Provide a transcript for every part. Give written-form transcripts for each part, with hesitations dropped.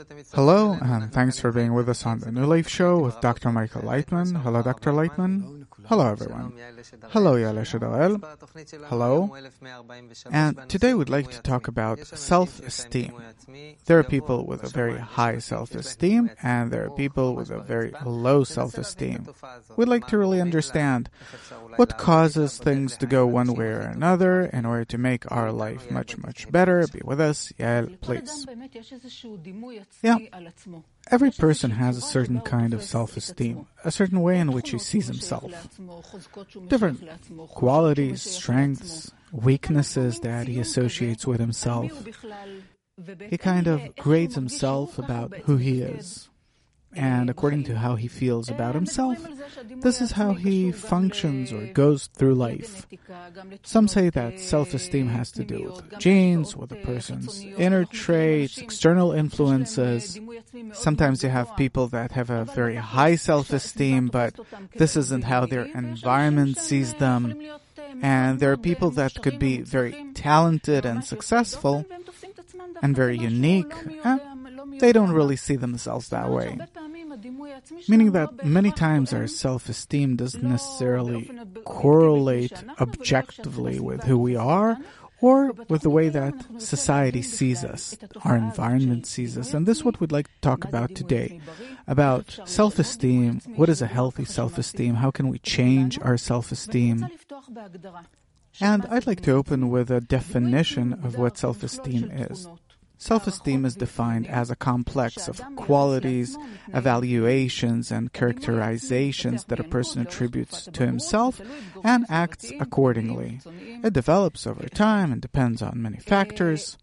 Hello, and thanks for being with us on the New Life Show with Dr. Michael Leitman. Hello, Dr. Leitman. Hello, everyone. Hello, Yael Shadorel. Hello. And today we'd like to talk about self-esteem. There are people with a very high self-esteem, and there are people with a very low self-esteem. We'd like to really understand what causes things to go one way or another in order to make our life much, much better. Be with us, Yael, please. Yeah. Every person has a certain kind of self-esteem, a certain way in which he sees himself. Different qualities, strengths, weaknesses that he associates with himself. He kind of grades himself about who he is. And according to how he feels about himself, this is how he functions or goes through life. Some say that self-esteem has to do with genes, with a person's inner traits, external influences. Sometimes you have people that have a very high self-esteem, but this isn't how their environment sees them. And there are people that could be very talented and successful and very unique, and they don't really see themselves that way. Meaning that many times our self-esteem doesn't necessarily correlate objectively with who we are or with the way that society sees us, our environment sees us. And this is what we'd like to talk about today, about self-esteem. What is a healthy self-esteem? How can we change our self-esteem? And I'd like to open with a definition of what self-esteem is. Self-esteem is defined as a complex of qualities, evaluations, and characterizations that a person attributes to himself and acts accordingly. It develops over time and depends on many factors.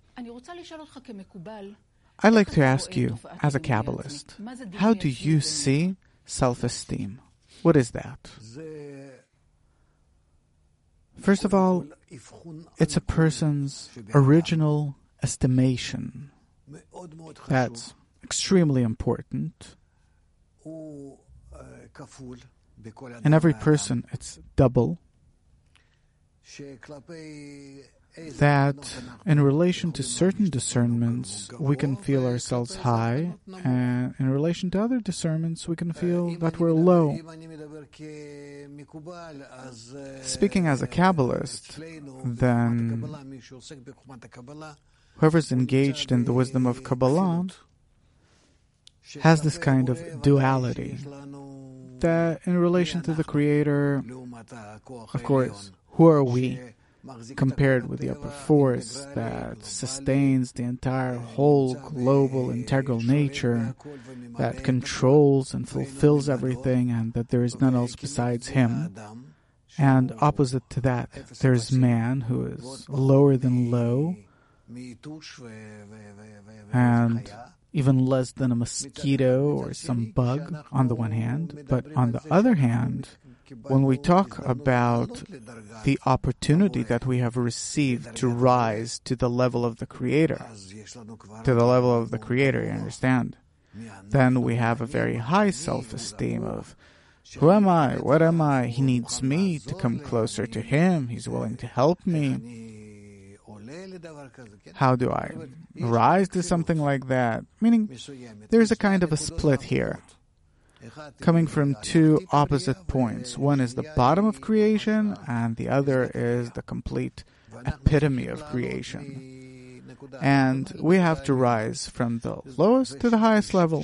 I'd like to ask you, as a Kabbalist, how do you see self-esteem? What is that? First of all, it's a person's original estimation. That's extremely important. In every person, it's double. That in relation to certain discernments, we can feel ourselves high, and in relation to other discernments, we can feel that we're low. Speaking as a Kabbalist, then whoever's engaged in the wisdom of Kabbalah has this kind of duality, that in relation to the Creator, of course, who are we compared with the upper force that sustains the entire whole global integral nature, that controls and fulfills everything, and that there is none else besides Him. And opposite to that, there's man, who is lower than low, and even less than a mosquito or some bug on the one hand. But on the other hand, when we talk about the opportunity that we have received to rise to the level of the Creator, you understand? Then we have a very high self-esteem of, who am I? What am I? He needs me to come closer to Him. He's willing to help me. How do I rise to something like that? Meaning, there's a kind of a split here, coming from two opposite points. One is the bottom of creation, and the other is the complete epitome of creation. And we have to rise from the lowest to the highest level.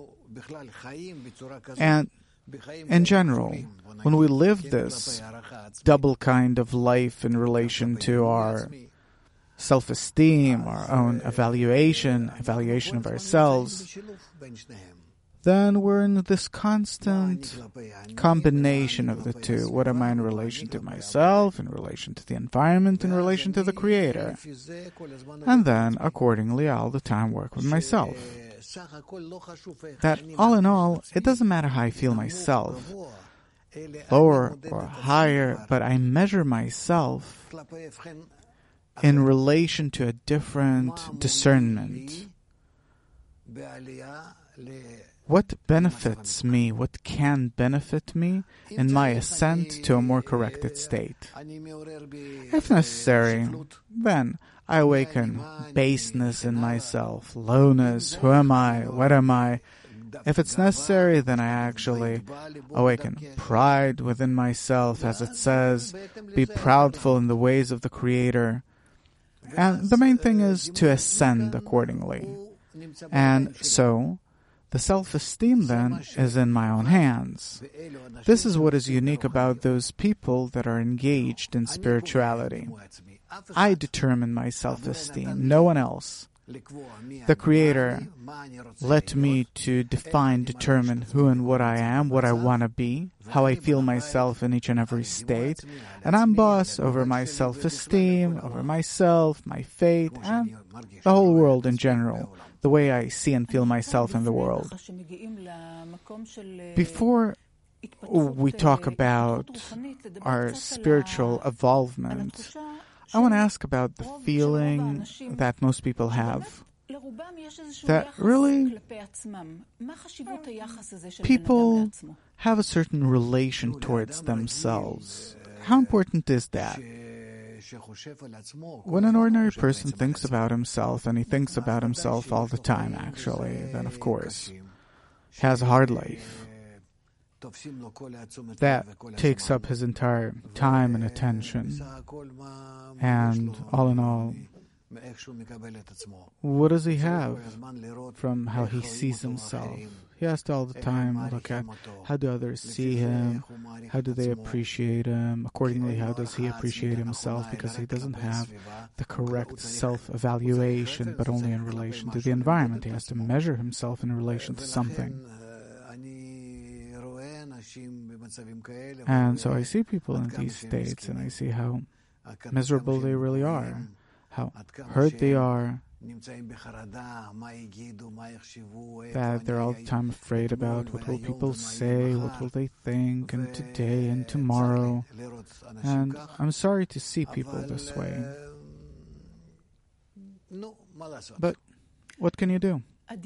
And in general, when we live this double kind of life in relation to our self-esteem, our own evaluation of ourselves, then we're in this constant combination of the two. What am I in relation to myself, in relation to the environment, in relation to the Creator? And then, accordingly, all the time work with myself. That, all in all, it doesn't matter how I feel myself, lower or higher, but I measure myself in relation to a different discernment. what benefits me, what can benefit me in my ascent to a more corrected state. If necessary, then I awaken baseness in myself, lowness, who am I, what am I. If it's necessary, then I actually awaken pride within myself, as it says, be proudful in the ways of the Creator. And the main thing is to ascend accordingly. And so, the self-esteem then is in my own hands. This is what is unique about those people that are engaged in spirituality. I determine my self-esteem, no one else. The Creator let me to determine who and what I am, what I want to be, how I feel myself in each and every state, and I'm boss over my self-esteem, over myself, my fate, and the whole world in general, the way I see and feel myself in the world. Before we talk about our spiritual evolvement, I want to ask about the feeling that most people have, that really people have a certain relation towards themselves. How important is that? When an ordinary person thinks about himself, and he thinks about himself all the time actually, then of course he has a hard life. That takes up his entire time and attention. And all in all, what does he have from how he sees himself? He has to all the time look at how do others see him, how do they appreciate him, accordingly how does he appreciate himself, because he doesn't have the correct self-evaluation, but only in relation to the environment. He has to measure himself in relation to something. And so I see people in these states, and I see how miserable they really are, how hurt they are, that they're all the time afraid about what will people say, what will they think, and today and tomorrow. And I'm sorry to see people this way. But what can you do? A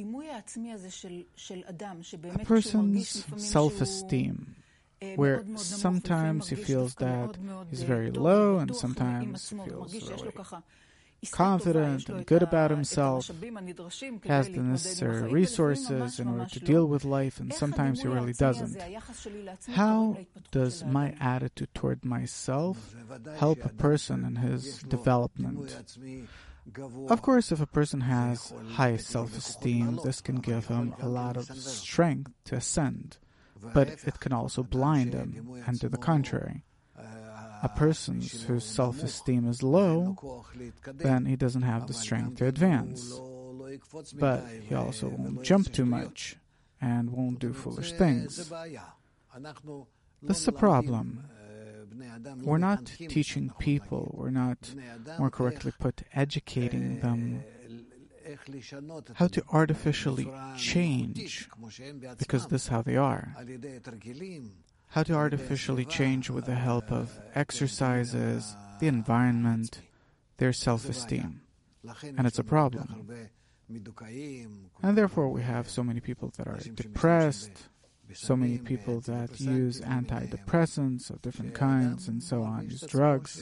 person's self-esteem, where sometimes he feels that he's very low and sometimes he feels really confident and good about himself, has the necessary resources in order to deal with life, and sometimes he really doesn't. How does my attitude toward myself help a person in his development? Of course, if a person has high self-esteem, this can give him a lot of strength to ascend, but it can also blind him, and to the contrary. A person whose self-esteem is low, then he doesn't have the strength to advance. But he also won't jump too much, and won't do foolish things. This is a problem. We're not teaching people, we're not, more correctly put, educating them how to artificially change, because this is how they are. How to artificially change with the help of exercises, the environment, their self-esteem. And it's a problem. And therefore we have so many people that are depressed, so many people that use antidepressants of different kinds and so on, use drugs.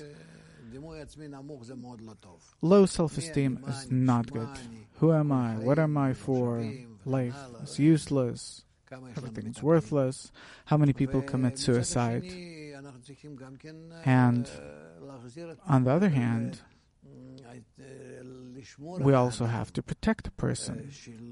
Low self-esteem is not good. Who am I? What am I for? Life is useless. Everything is worthless. How many people commit suicide? And on the other hand, we also have to protect a person,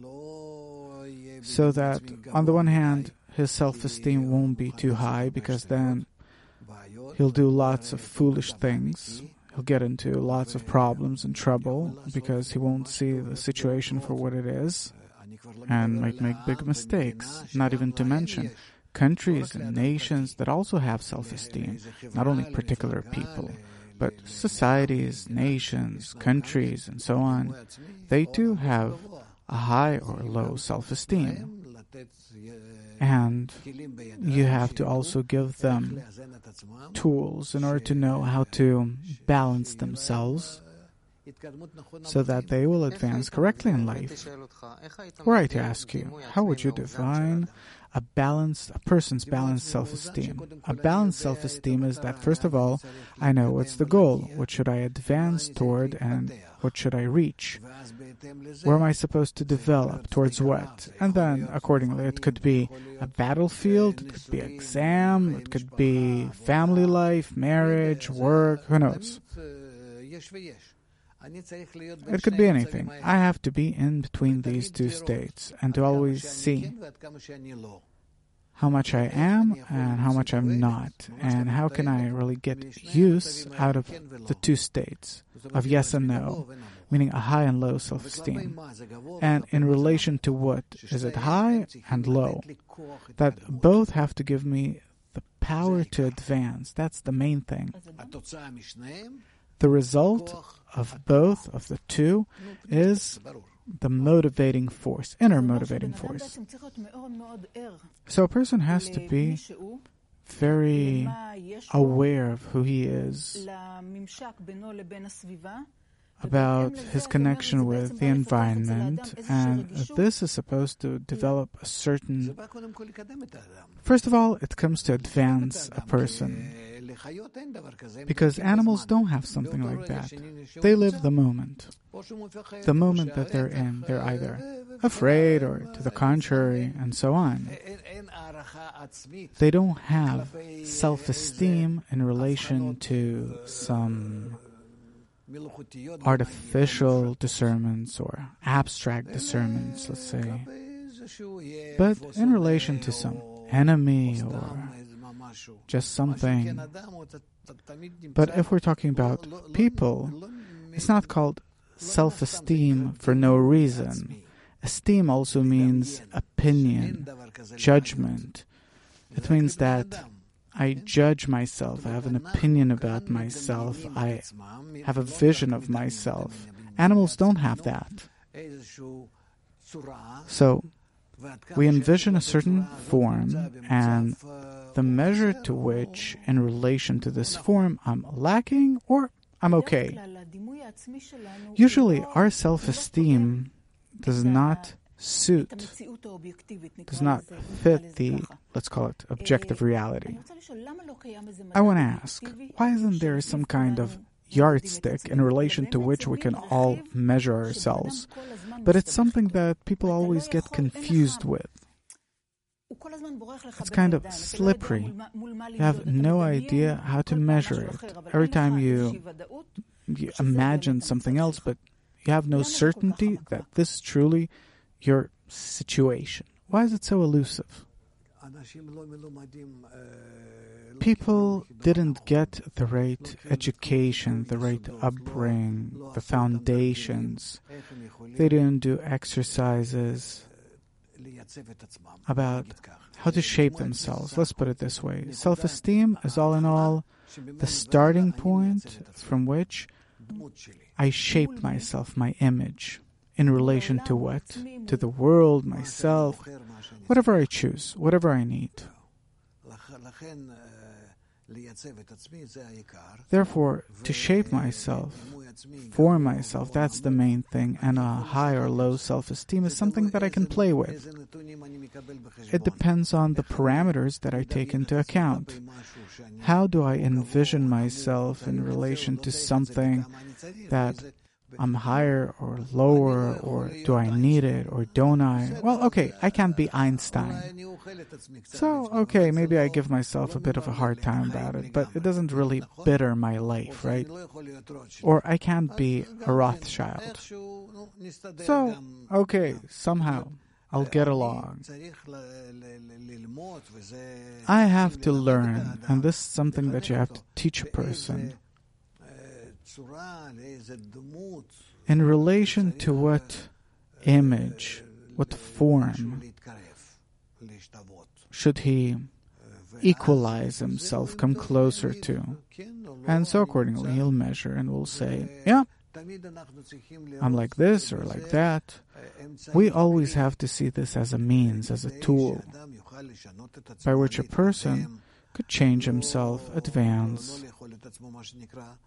so that on the one hand his self-esteem won't be too high, because then he'll do lots of foolish things. He'll get into lots of problems and trouble because he won't see the situation for what it is, and might make big mistakes. Not even to mention countries and nations that also have self-esteem, not only particular people, but societies, nations, countries, and so on. They too have a high or low self-esteem. And you have to also give them tools in order to know how to balance themselves, so that they will advance correctly in life. Were I to ask you, how would you define a person's balanced self-esteem? A balanced self-esteem is that, first of all, I know what's the goal, what should I advance toward, and what should I reach? Where am I supposed to develop, towards what? And then, accordingly, it could be a battlefield, it could be an exam, it could be family life, marriage, work, who knows? It could be anything. I have to be in between these two states and to always see how much I am and how much I'm not, and how can I really get use out of the two states of yes and no, meaning a high and low self-esteem. And in relation to what? Is it high and low? That both have to give me the power to advance. That's the main thing. The result of both of the two is the motivating force, inner motivating force. So a person has to be very aware of who he is, about his connection with the environment, and this is supposed to develop a certain... First of all, it comes to advance a person, because animals don't have something like that. They live the moment that they're in. They're either afraid or to the contrary, and so on. They don't have self-esteem in relation to some artificial discernments or abstract discernments, let's say, but in relation to some enemy or just something. But if we're talking about people, it's not called self-esteem for no reason. Esteem also means opinion, judgment. It means that I judge myself, I have an opinion about myself, I have a vision of myself. Animals don't have that. So, we envision a certain form, and the measure to which, in relation to this form, I'm lacking or I'm okay. Usually, our self-esteem does not fit the, let's call it, objective reality. I want to ask, why isn't there some kind of yardstick in relation to which we can all measure ourselves? But it's something that people always get confused with. It's kind of slippery. You have no idea how to measure it. Every time you imagine something else, but you have no certainty that this is truly your situation. Why is it so elusive? People didn't get the right education, the right upbringing, the foundations. They didn't do exercises about how to shape themselves. Let's put it this way. Self-esteem is all in all the starting point from which I shape myself, my image. In relation to what? To the world, myself, whatever I choose, whatever I need. Therefore, to shape myself, form myself, that's the main thing, and a high or low self-esteem is something that I can play with. It depends on the parameters that I take into account. How do I envision myself in relation to something that I'm higher or lower, or do I need it, or don't I? Well, okay, I can't be Einstein. So, okay, maybe I give myself a bit of a hard time about it, but it doesn't really bitter my life, right? Or I can't be a Rothschild. So, okay, somehow I'll get along. I have to learn, and this is something that you have to teach a person. In relation to what image, what form should he equalize himself, come closer to? And so accordingly he'll measure and will say, yeah, I'm like this or like that. We always have to see this as a means, as a tool, by which a person could change himself, advance,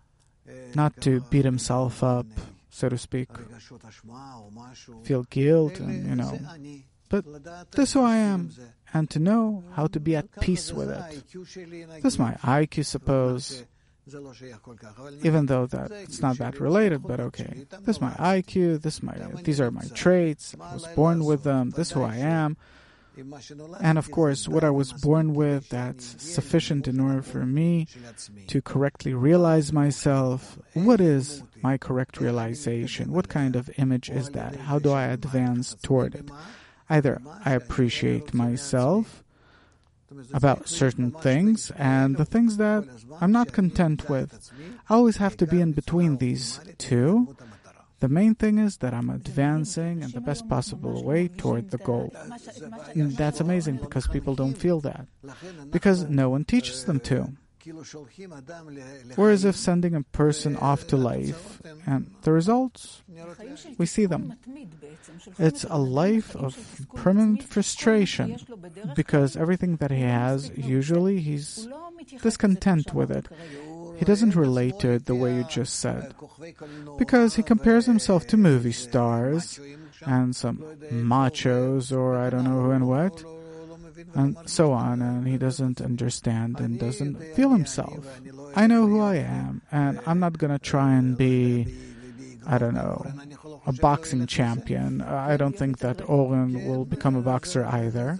not to beat himself up, so to speak, feel guilt, and but this is who I am, and to know how to be at peace with it. This is my IQ, suppose, even though that it's not that related, but okay. This is my IQ, these are my traits, I was born with them, this is who I am. And of course, what I was born with, that's sufficient in order for me to correctly realize myself. What is my correct realization? What kind of image is that? How do I advance toward it? Either I appreciate myself about certain things, and the things that I'm not content with. I always have to be in between these two. The main thing is that I'm advancing in the best possible way toward the goal. And that's amazing because people don't feel that. Because no one teaches them to. Whereas if sending a person off to life, and the results, we see them. It's a life of permanent frustration, because everything that he has, usually he's discontent with it. He doesn't relate to it the way you just said, because he compares himself to movie stars and some machos or I don't know who and what, and so on, and he doesn't understand and doesn't feel himself. I know who I am, and I'm not going to try and be, I don't know, a boxing champion. I don't think that Oren will become a boxer either.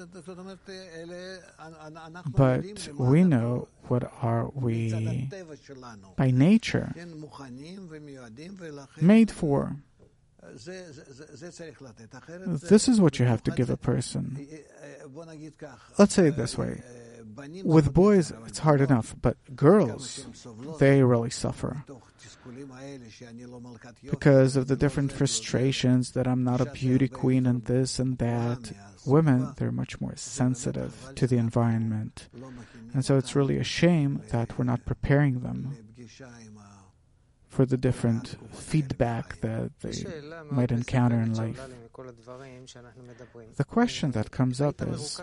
But we know what are we by nature made for. This is what you have to give a person. Let's say it this way. With boys, it's hard enough, but girls, they really suffer because of the different frustrations that I'm not a beauty queen and this and that. Women, they're much more sensitive to the environment. And so it's really a shame that we're not preparing them for the different feedback that they might encounter in life. The question that comes up is,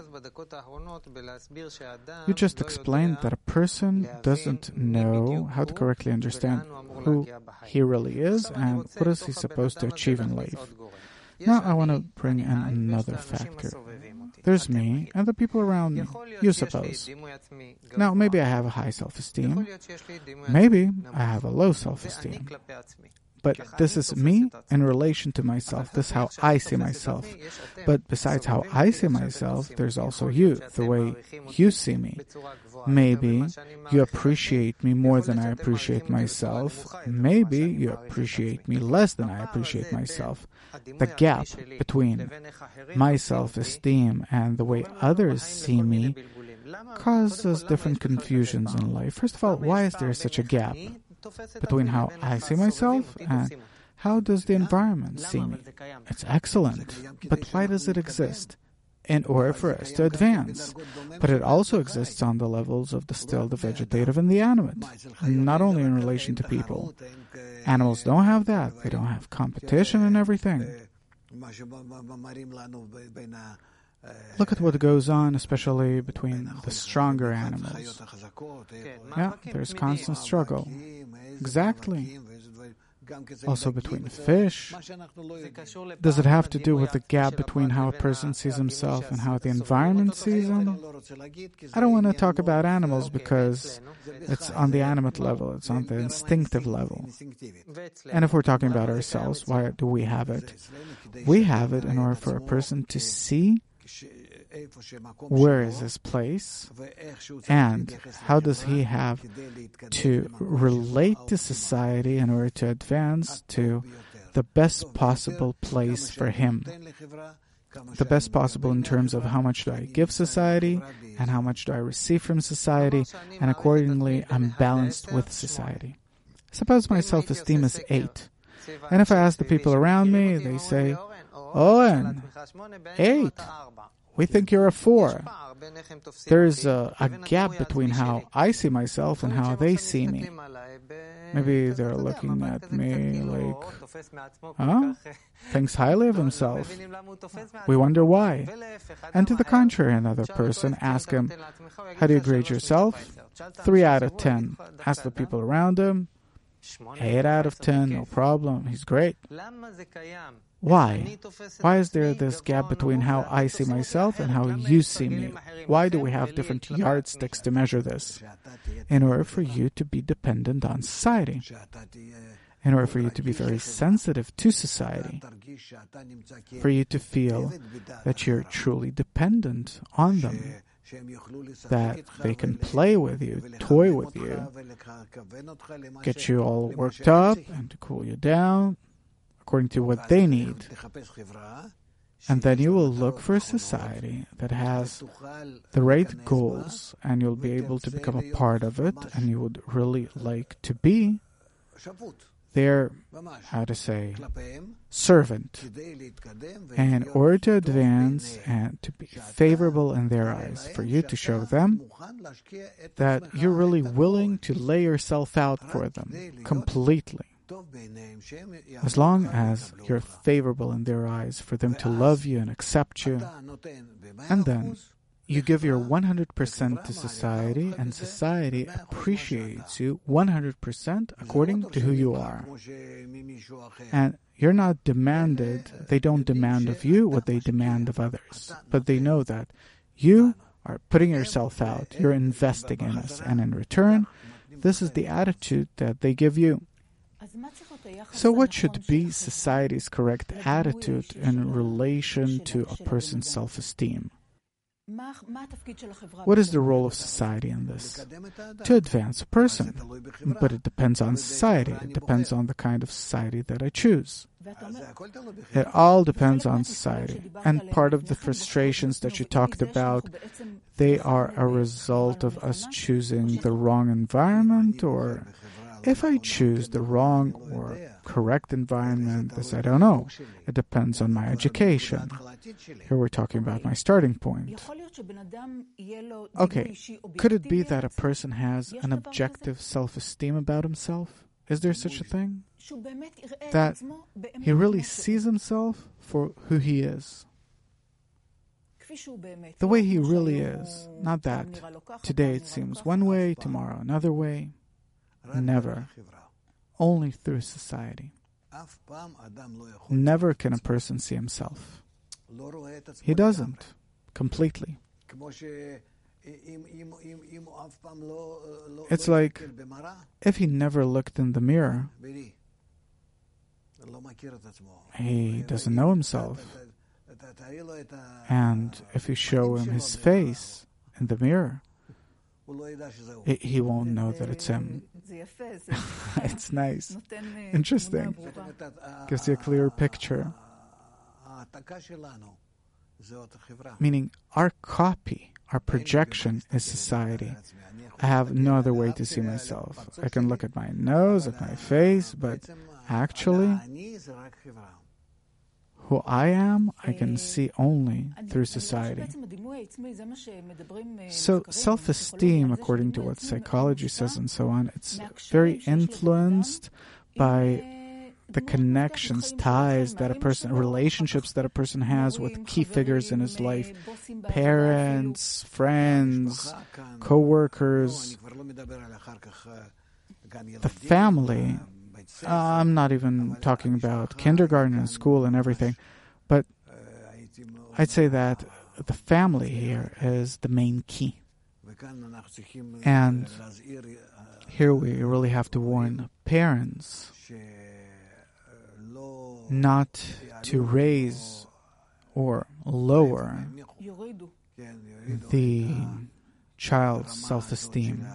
you just explained that a person doesn't know how to correctly understand who he really is and what is he supposed to achieve in life. Now I want to bring in another factor. There's me and the people around me, you suppose. Now, maybe I have a high self-esteem. Maybe I have a low self-esteem. But this is me in relation to myself. This is how I see myself. But besides how I see myself, there's also you, the way you see me. Maybe you appreciate me more than I appreciate myself. Maybe you appreciate me less than I appreciate myself. The gap between my self-esteem and the way others see me causes different confusions in life. First of all, why is there such a gap between how I see myself and how does the environment see me? It's excellent, but why does it exist? In order for us to advance. But it also exists on the levels of the still, the vegetative, and the animate, not only in relation to people. Animals don't have that. They don't have competition and everything. Look at what goes on, especially between the stronger animals. Yeah, there's constant struggle. Exactly. Also between fish. Does it have to do with the gap between how a person sees himself and how the environment sees him? I don't want to talk about animals because it's on the animate level, it's on the instinctive level. And if we're talking about ourselves, why do we have it? We have it in order for a person to see where is his place and how does he have to relate to society in order to advance to the best possible place for him. The best possible in terms of how much do I give society and how much do I receive from society, and accordingly I'm balanced with society. Suppose my self-esteem is 8, and if I ask the people around me, they say, Owen, 8. We think you're a 4. There's a gap between how I see myself and how they see me. Maybe they're looking at me like, thinks highly of himself. We wonder why. And to the contrary, another person, ask him, how do you grade yourself? 3 out of 10. Ask the people around him, 8 out of 10, no problem, he's great. Why? Why is there this gap between how I see myself and how you see me? Why do we have different yardsticks to measure this? In order for you to be dependent on society. In order for you to be very sensitive to society. For you to feel that you're truly dependent on them. That they can play with you, toy with you, get you all worked up and to cool you down according to what they need. And then you will look for a society that has the right goals, and you'll be able to become a part of it, and you would really like to be their, servant. And in order to advance and to be favorable in their eyes, for you to show them that you're really willing to lay yourself out for them completely. As long as you're favorable in their eyes, for them to love you and accept you, and then you give your 100% to society, and society appreciates you 100% according to who you are. And you're not demanded, they don't demand of you what they demand of others, but they know that you are putting yourself out, you're investing in us, and in return, this is the attitude that they give you. So what should be society's correct attitude in relation to a person's self-esteem? What is the role of society in this? To advance a person. But it depends on society. It depends on the kind of society that I choose. It all depends on society. And part of the frustrations that you talked about, they are a result of us choosing the wrong environment, or if I choose the wrong or correct environment, this I don't know. It depends on my education. Here we're talking about my starting point. Okay, could it be that a person has an objective self-esteem about himself? Is there such a thing? That he really sees himself for who he is. The way he really is. Not that today it seems one way, tomorrow another way. Never. Only through society. Never can a person see himself. He doesn't. Completely. It's like if he never looked in the mirror, he doesn't know himself. And if you show him his face in the mirror, he won't know that it's him. It's nice. Interesting. Gives you a clear picture. Meaning our copy, our projection is society. I have no other way to see myself. I can look at my nose, at my face, but actually, who I am, I can see only through society. So self-esteem, according to what psychology says and so on, it's very influenced by the connections, ties that a person, relationships that a person has with key figures in his life, parents, friends, co-workers, the family. I'm not even talking about kindergarten and school and everything, but I'd say that the family here is the main key. And here we really have to warn parents not to raise or lower the child's self-esteem,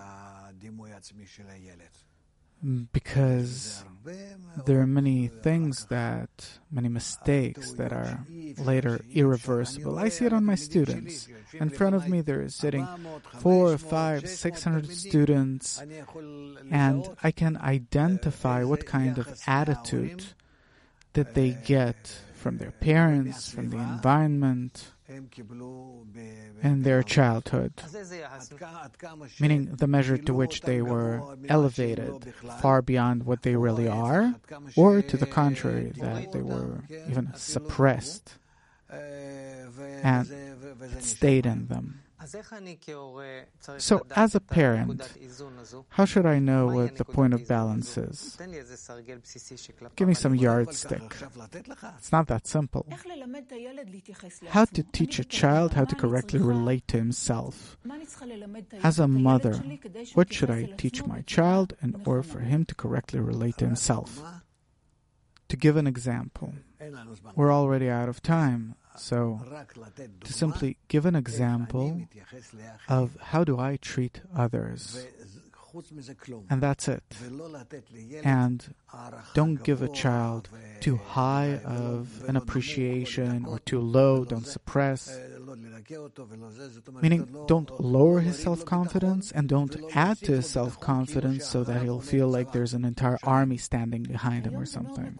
because there are many things many mistakes that are later irreversible. I see it on my students. In front of me there is sitting 400, 500, 600 students, and I can identify what kind of attitude that they get from their parents, from the environment, in their childhood, meaning the measure to which they were elevated far beyond what they really are, or to the contrary, that they were even suppressed and it stayed in them. So, as a parent, how should I know what the point of balance is? Give me some yardstick. It's not that simple. How to teach a child how to correctly relate to himself. As a mother, what should I teach my child in order for him to correctly relate to himself? To give an example, we're already out of time. So, to simply give an example of how do I treat others, and that's it. And don't give a child too high of an appreciation or too low, don't suppress. Meaning, don't lower his self-confidence and don't add to his self-confidence so that he'll feel like there's an entire army standing behind him or something.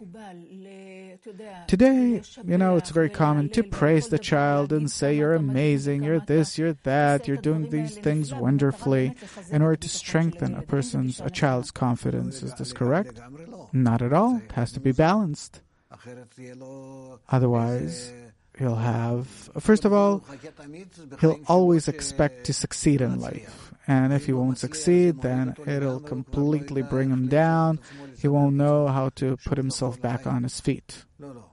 Today, it's very common to praise the child and say, you're amazing, you're this, you're that, you're doing these things wonderfully in order to strengthen a child's confidence. Is this correct? Not at all. It has to be balanced. Otherwise, first of all, he'll always expect to succeed in life. And if he won't succeed, then it'll completely bring him down. He won't know how to put himself back on his feet.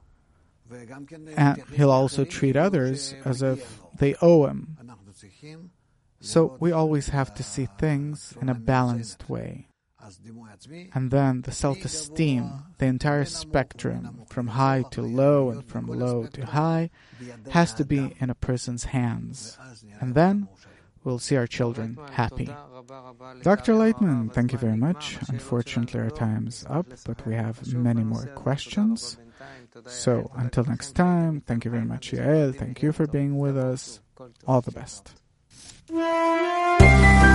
And he'll also treat others as if they owe him. So we always have to see things in a balanced way. And then the self-esteem, the entire spectrum, from high to low and from low to high, has to be in a person's hands. And then we'll see our children happy. Dr. Lightman, thank you very much. Unfortunately, our time's up, but we have many more questions. So until next time, thank you very much, Yael. Thank you for being with us. All the best.